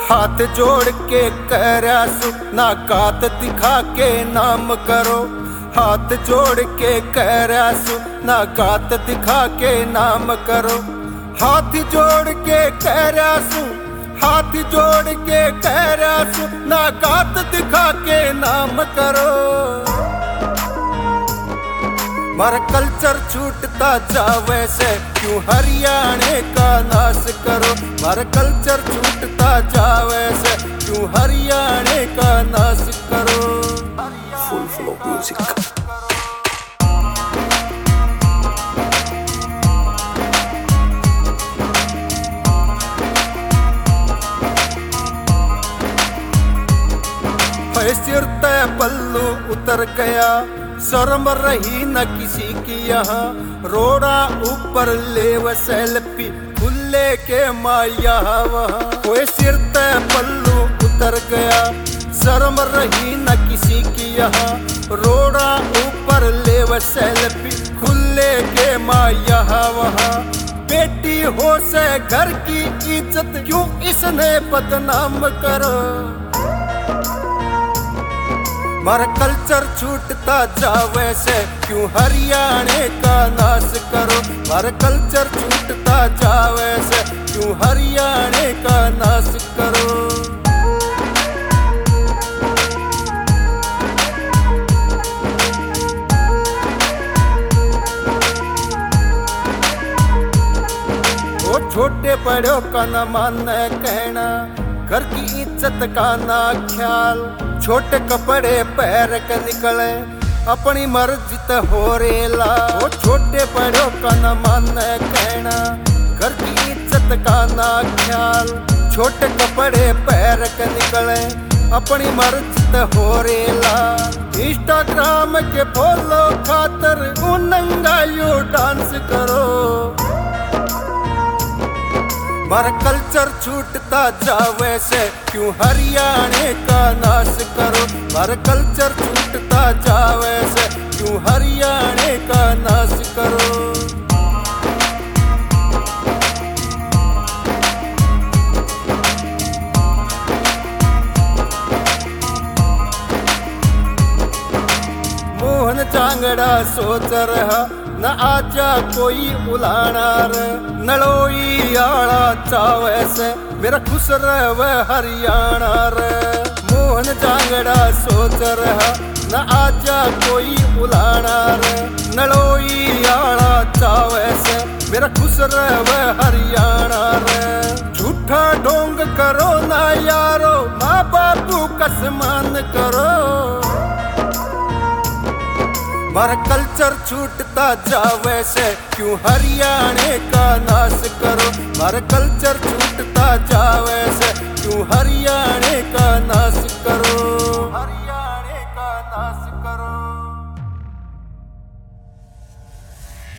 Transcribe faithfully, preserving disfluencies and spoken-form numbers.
हाथ जोड़ के करसु ना कात दिखा के नाम करो। हाथ जोड़ के करसु ना कात दिखा के नाम करो। हाथ जोड़ के करसु हाथ जोड़ के करसु ना कात दिखा के नाम करो। मारा कल्चर छूटता जावे से क्यों हरियाणे का नाश करो। मारा कल्चर छूटता जावे से क्यों हरियाणे का नाश करो। Full flow music. सिर तय पल्लू उतर गया, शर्म रही न किसी की यहाँ। रोड़ा ऊपर ले व सेल्फी खुले के माया वहाँ। कोई सिर तय पल्लू उतर गया, शर्म रही न किसी की यहाँ। रोड़ा ऊपर ले व सेल्फी खुले के माया वहाँ। बेटी हो से घर की इज्जत क्यों इसने बदनाम करो। मारा कल्चर छूटता जावे से क्यों हरियाणे का नाश करो। मारा कल्चर छूटता जावे से क्यों हरियाणे का नाश करो। वो छोटे बड़ों का न मानना कहना, घर की इज्जत का ना ख्याल। छोटे कपड़े पैर के निकले अपनी मर्जी ते हो रेला। वो छोटे बड़ों का न माने कहना, घर की इज्जत का ना ख्याल। छोटे कपड़े पैर के निकले अपनी मर्जी ते हो रेला। इंस्टाग्राम के फॉलो खातर नंगा यू डांस करो। मारा कल्चर छूटता जावे से क्यों हरियाणे का नाश करो। मारा कल्चर छूटता जावे से क्यों हरियाणे का नाश करो। मोहन चांगड़ा सोच रहा न आजा कोई उलाना रे। नलोई आला चावे से मेरा खुश रहे हरियाणा रे। मोहन जांगड़ा सोच रहा न आजा कोई उलाना रे। नलोई आला चावे से मेरा खुश रहे हरियाणा रे। झूठा ढोंग करो ना यारो, माँ बापू का सम्मान करो। मारा कल्चर छूटता जावे से क्यों हरियाणे का नाश करो। मारा कल्चर छूटता जावे से क्यों हरियाणा